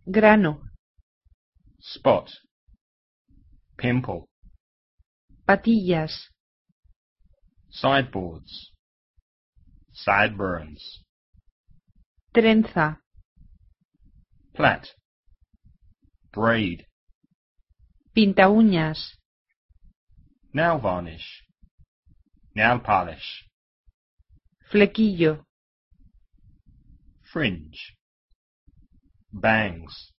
grano, spot, pimple, patillas, sideboards, sideburns, trenza, plait, braid, pinta uñas, nail varnish, nail polish, flequillo, fringe, bangs,